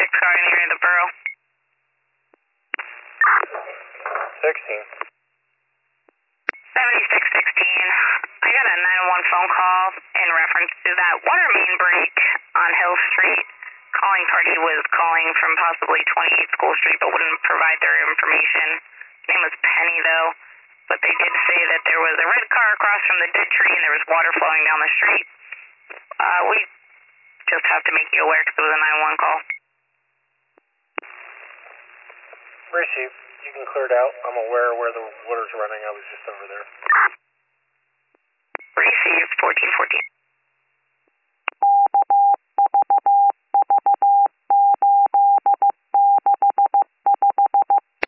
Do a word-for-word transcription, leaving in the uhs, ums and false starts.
six car near the borough. sixteen. seventy-six sixteen. I got a nine one one phone call in reference to that water main break on Hill Street. Calling party was calling from possibly twenty-eight School Street but wouldn't provide their information. His name was Penny though, but they did say that there was a red car across from the dead tree and there was water flowing down the street. Uh, we just have to make you aware because it was a nine one one call. Received. You can clear it out. I'm aware where the water's running. I was just over there. Received, fourteen fourteen.